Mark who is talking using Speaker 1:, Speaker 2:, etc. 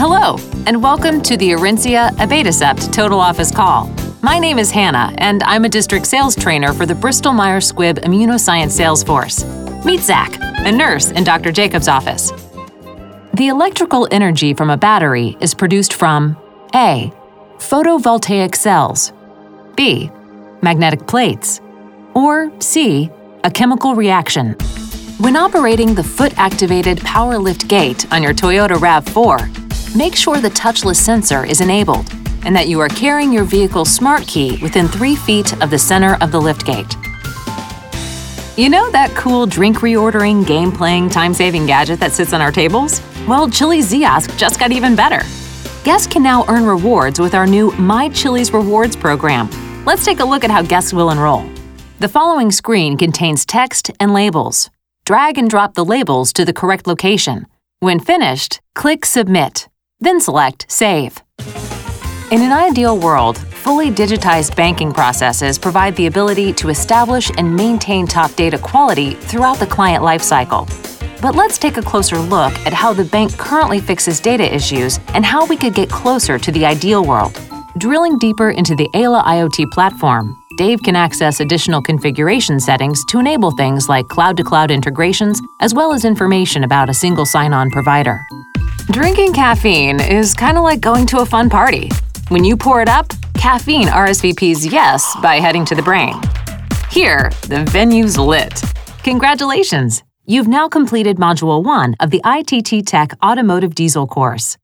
Speaker 1: Hello, and welcome to the Orencia Abatacept Total Office Call. My name is Hannah, and I'm a district sales trainer for the Bristol-Myers Squibb Immunoscience sales force. Meet Zach, a nurse in Dr. Jacobs' office. The electrical energy from a battery is produced from A. Photovoltaic cells, B. Magnetic plates, or C. A chemical reaction. When operating the foot-activated power lift gate on your Toyota RAV4, make sure the touchless sensor is enabled and that you are carrying your vehicle's smart key within 3 feet of the center of the lift gate. You know that cool drink reordering, game-playing, time-saving gadget that sits on our tables? Well, Chili's Ziosk just got even better. Guests can now earn rewards with our new My Chili's Rewards program. Let's take a look at how guests will enroll. The following screen contains text and labels. Drag and drop the labels to the correct location. When finished, click Submit, then select Save. In an ideal world, fully digitized banking processes provide the ability to establish and maintain top data quality throughout the client lifecycle. But let's take a closer look at how the bank currently fixes data issues and how we could get closer to the ideal world. Drilling deeper into the Ayla IoT platform, Dave can access additional configuration settings to enable things like cloud-to-cloud integrations, as well as information about a single sign-on provider. Drinking caffeine is kind of like going to a fun party. When you pour it up, caffeine RSVPs yes by heading to the brain. Here, the venue's lit. Congratulations! You've now completed Module 1 of the ITT Tech Automotive Diesel course.